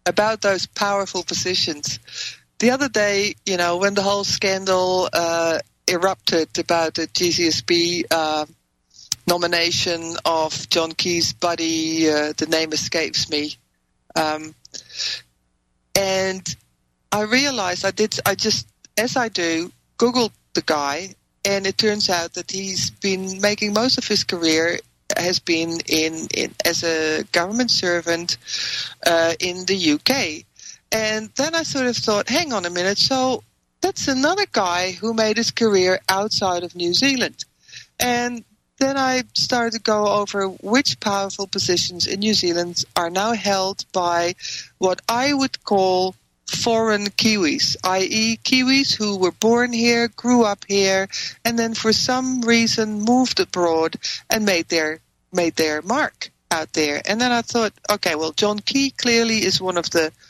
about those powerful positions. The other day, when the whole scandal erupted about the GCSB nomination of John Key's buddy, the name escapes me, and I realized I just, as I do, Googled the guy, and it turns out that he's been making most of his career has been in as a government servant in the UK. And then I sort of thought, hang on a minute, so that's another guy who made his career outside of New Zealand. And then I started to go over which powerful positions in New Zealand are now held by what I would call foreign Kiwis, i.e. Kiwis who were born here, grew up here, and then for some reason moved abroad and made their mark out there. And then I thought, okay, well, John Key clearly is one of the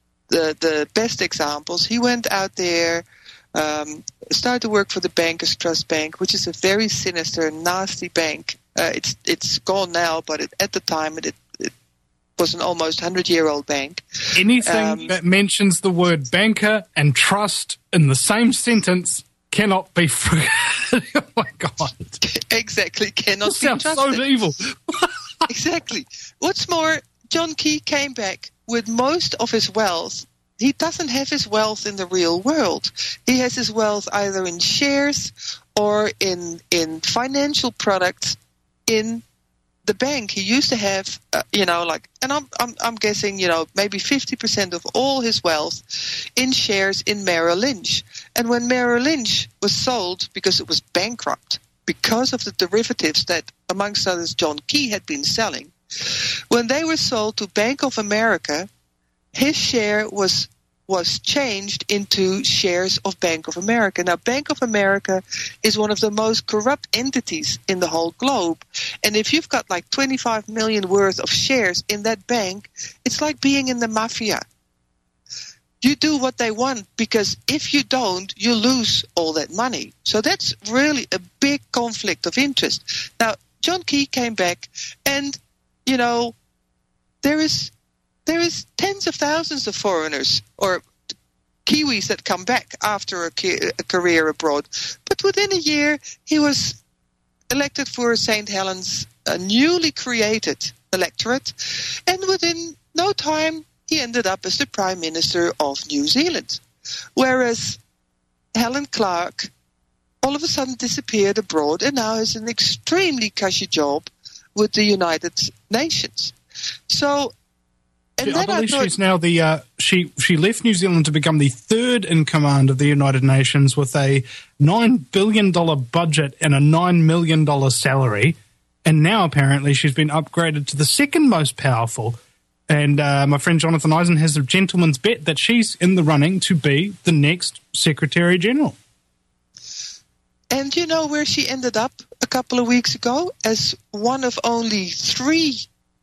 best examples. He went out there, started to work for the Bankers Trust Bank, which is a very sinister, nasty bank. It's gone now, but at the time it was an almost 100-year-old bank. Anything that mentions the word banker and trust in the same sentence cannot be free. Oh, my God. Exactly, cannot this be sounds trusted. so evil. Exactly. What's more, John Key came back with most of his wealth. He doesn't have his wealth in the real world. He has his wealth either in shares or in financial products in the bank. He used to have, and I'm guessing, maybe 50% of all his wealth in shares in Merrill Lynch. And when Merrill Lynch was sold because it was bankrupt, because of the derivatives that, amongst others, John Key had been selling, when they were sold to Bank of America, his share was changed into shares of Bank of America. Now, Bank of America is one of the most corrupt entities in the whole globe. And if you've got like 25 million worth of shares in that bank, it's like being in the mafia. You do what they want, because if you don't, you lose all that money. So that's really a big conflict of interest. Now, John Key came back, and, there is tens of thousands of foreigners or Kiwis that come back after a career abroad. But within a year, he was elected for St. Helens, a newly created electorate, and within no time, he ended up as the Prime Minister of New Zealand. Whereas Helen Clark all of a sudden disappeared abroad and now has an extremely cushy job with the United Nations. So, and I believe she's now the she left New Zealand to become the third in command of the United Nations with a $9 billion budget and a $9 million salary, and now apparently she's been upgraded to the second most powerful. And my friend Jonathan Eisen has a gentleman's bet that she's in the running to be the next Secretary General. And you know where she ended up a couple of weeks ago? As one of only 3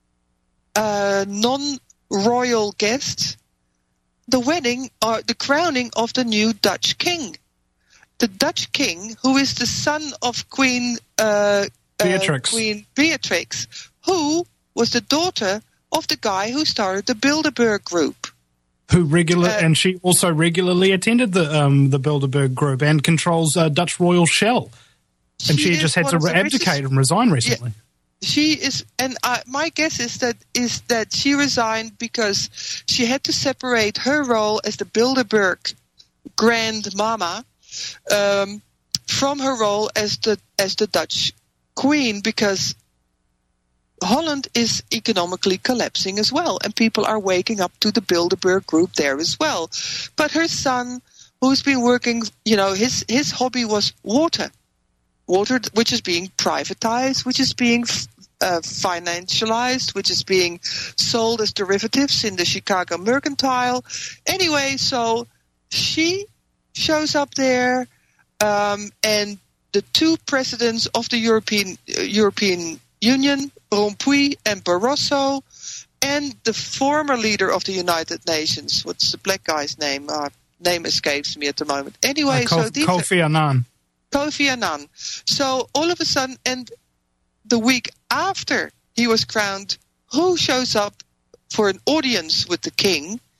non-royal guests, the wedding or the crowning of the new Dutch king. The Dutch king, who is the son of Queen Beatrix, who was the daughter of the guy who started the Bilderberg Group. And she also regularly attended the Bilderberg Group and controls Dutch Royal Shell. And she just had to abdicate and resign recently. Yeah. She is, and my guess is that she resigned because she had to separate her role as the Bilderberg grandmama from her role as the Dutch queen, because Holland is economically collapsing as well, and people are waking up to the Bilderberg Group there as well. But her son, who's been working, his hobby was water, which is being privatized, which is being financialized, which is being sold as derivatives in the Chicago Mercantile. Anyway, so she shows up there, and the 2 presidents of the European Union, Rompuy and Barroso, and the former leader of the United Nations, what's the black guy's name? Name escapes me at the moment. Anyway, Kofi Annan. Kofi Annan. So all of a sudden, and the week after he was crowned, who shows up for an audience with the king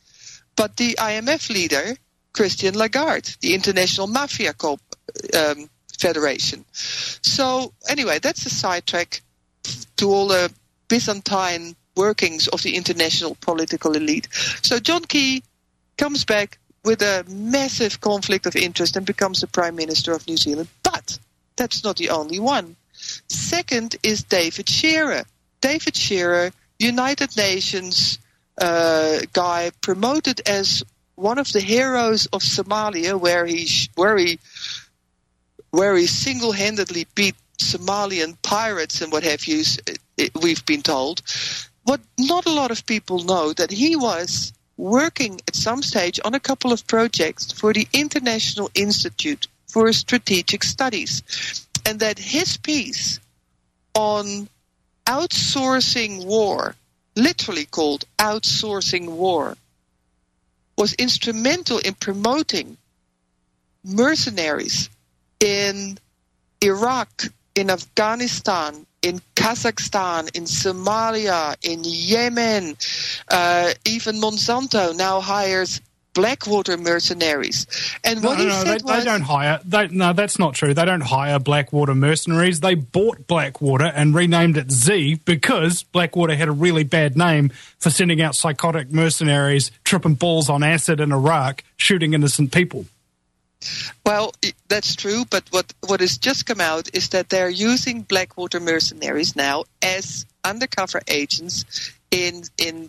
but the IMF leader, Christian Lagarde, the International Mafia Federation. So anyway, that's a sidetrack to all the Byzantine workings of the international political elite. So John Key comes back with a massive conflict of interest and becomes the Prime Minister of New Zealand. But that's not the only one. Second is David Shearer. David Shearer, United Nations guy, promoted as one of the heroes of Somalia, where he single-handedly beat Somalian pirates and what have you, we've been told. What not a lot of people know, that he was working at some stage on a couple of projects for the International Institute for Strategic Studies, and that his piece on outsourcing war, literally called Outsourcing War, was instrumental in promoting mercenaries in Iraq, in Afghanistan, in Kazakhstan, in Somalia, in Yemen. Even Monsanto now hires Blackwater mercenaries. And what he said was, they don't hire. No, that's not true. They don't hire Blackwater mercenaries. They bought Blackwater and renamed it Z because Blackwater had a really bad name for sending out psychotic mercenaries, tripping balls on acid in Iraq, shooting innocent people. Well, that's true, but what has just come out is that they're using Blackwater mercenaries now as undercover agents in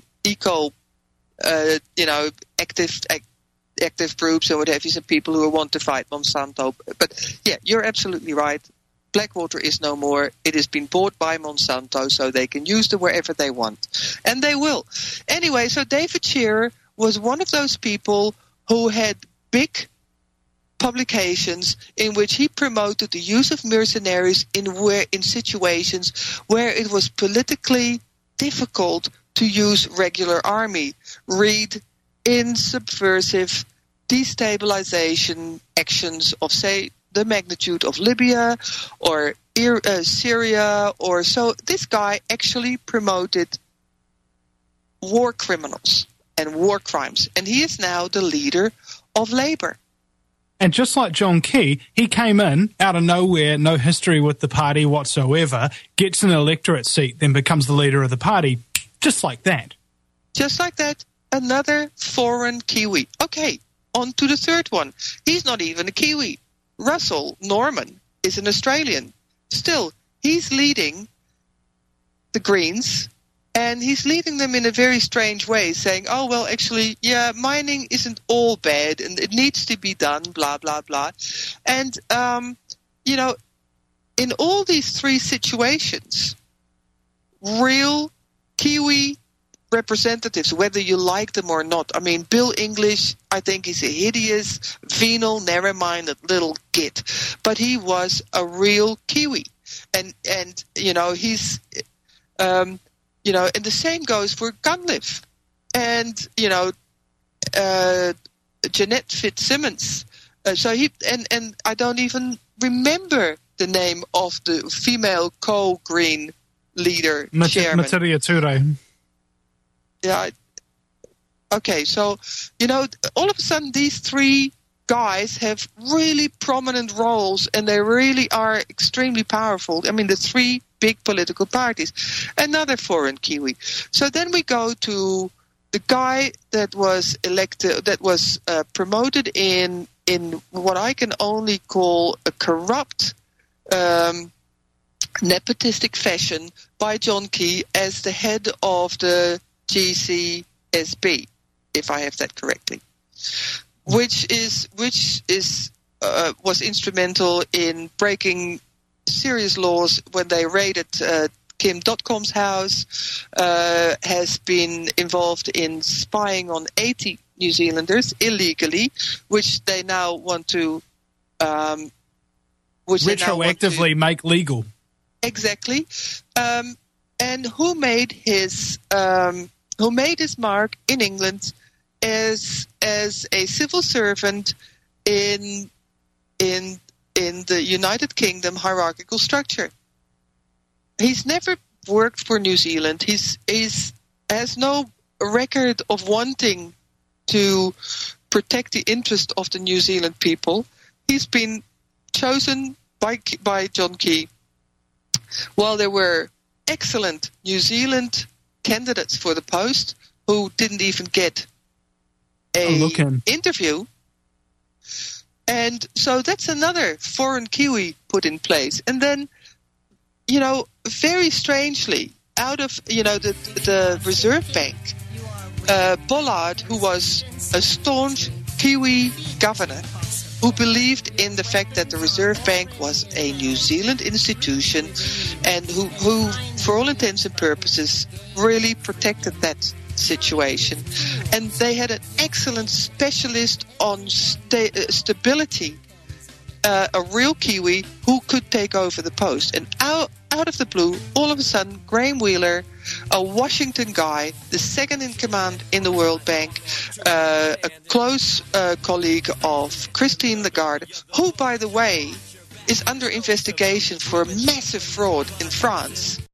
active groups and what have you, some people who want to fight Monsanto. But yeah, you're absolutely right. Blackwater is no more. It has been bought by Monsanto, so they can use them wherever they want. And they will. Anyway, so David Shearer was one of those people who had big publications in which he promoted the use of mercenaries in situations where it was politically difficult to use regular army. Read in subversive destabilization actions of, say, the magnitude of Libya or Syria or so. This guy actually promoted war criminals and war crimes, and he is now the leader of Labour. And just like John Key, he came in out of nowhere, no history with the party whatsoever, gets an electorate seat, then becomes the leader of the party. Just like that. Just like that. Another foreign Kiwi. Okay, on to the third one. He's not even a Kiwi. Russell Norman is an Australian. Still, he's leading the Greens, and he's leading them in a very strange way, saying, oh, well, actually, yeah, mining isn't all bad, and it needs to be done, blah, blah, blah. And, in all these three situations, real Kiwi representatives, whether you like them or not. I mean, Bill English, I think he's a hideous, venal, narrow-minded little git. But he was a real Kiwi. And he's... and the same goes for Cunliffe and, Jeanette Fitzsimmons. And I don't even remember the name of the female co-Green leader, chairman. Materia Ture. Yeah. Okay, so, all of a sudden these three guys have really prominent roles and they really are extremely powerful. I mean, the three big political parties. Another foreign Kiwi. So then we go to the guy that was elected, that was promoted in what I can only call a corrupt, nepotistic fashion by John Key as the head of the GCSB, if I have that correctly, which was instrumental in breaking serious laws when they raided Kim Dotcom's house, has been involved in spying on 80 New Zealanders illegally, which they now want to retroactively make legal. Exactly. And who made his mark in England as a civil servant in the United Kingdom hierarchical structure. He's never worked for New Zealand. He's has no record of wanting to protect the interest of the New Zealand people, he's been chosen by John Key. While there were excellent New Zealand candidates for the post who didn't even get an interview. And so that's another foreign Kiwi put in place. And then, very strangely, out of, the Reserve Bank, Bollard, who was a staunch Kiwi governor, who believed in the fact that the Reserve Bank was a New Zealand institution and who for all intents and purposes, really protected that situation. And they had an excellent specialist on stability, a real Kiwi who could take over the post. And out of the blue, all of a sudden, Graham Wheeler, a Washington guy, the second in command in the World Bank, a close colleague of Christine Lagarde, who, by the way, is under investigation for massive fraud in France.